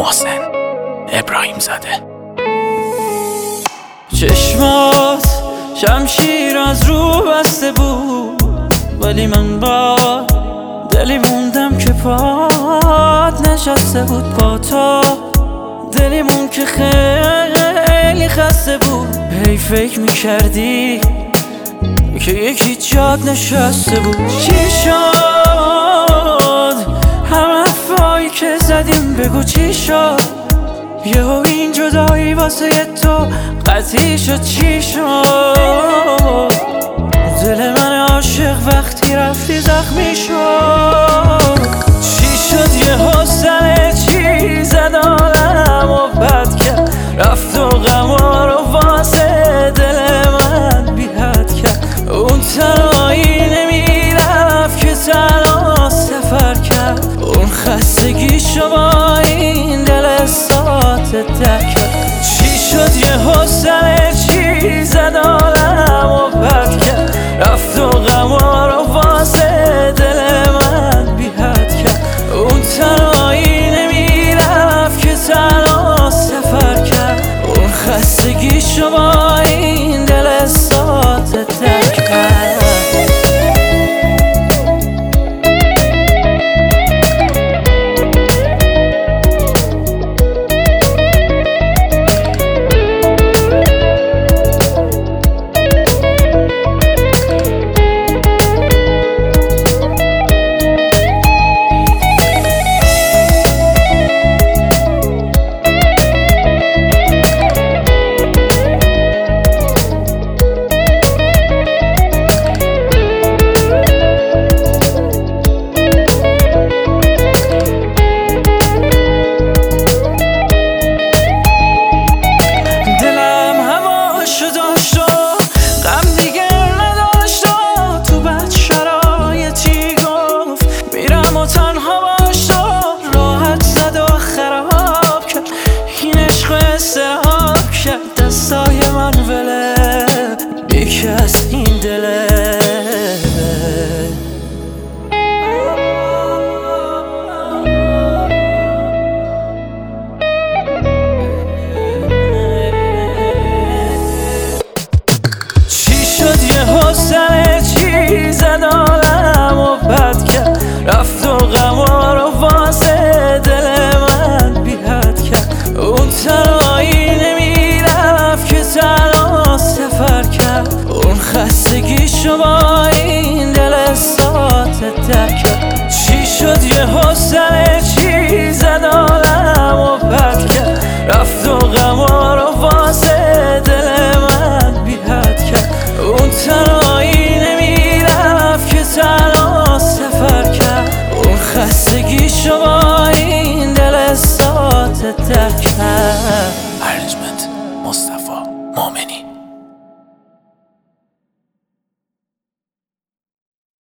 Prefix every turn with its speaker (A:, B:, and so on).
A: محسن ابراهیم زاده.
B: چشمات شمشیر از رو بسته بود، ولی من با دلی موندم که پات نشسته بود. با تو دلیمون که خیلی خسته بود، هی فکر میکردی که یکی جاد نشسته بود. چی شد همه حرفایی که زدیم؟ بگو چی شد؟ یهو این جدایی واسه تو قطعی شد. چی شد؟ دل من عاشق وقتی رفتی زخمی شد. چی شد یهو سر چی زد عالم و بد کرد، رفت و غما رو واسه دل من بی‌حد کرد. اون تنهایی نمیرفت که تنها سفر کرد، اون خستگیشو با این دل ساعت درک کرد. چی شد یهو سر چی زد عالم و بد کرد، رفت و غما رو واسه دل من بی‌حد کرد. اون تنهایی نمیرفت که تنها سفر کرد، اون خستگیشو با این دل ساعت درک کرد. دستای من وله بیش از این دله. چی شد یهو سر چی زد عالم و بد کرد، رفت و غما رو واسه دل من بی‌حد کرد. اون تنهایی نمیرفت که تنها سفر کرد، اون خستگیشو با این دل ساعت درک کرد. چی شد یهو سر چی زد عالم و بد کرد، رفت و غما رو واسه دل من بی‌حد کرد. اون تنهایی نمیرفت که تنها سفر کرد، اون خستگیشو با این دل ساعت درک کرد.
A: ارجمند مصطفی مومنی.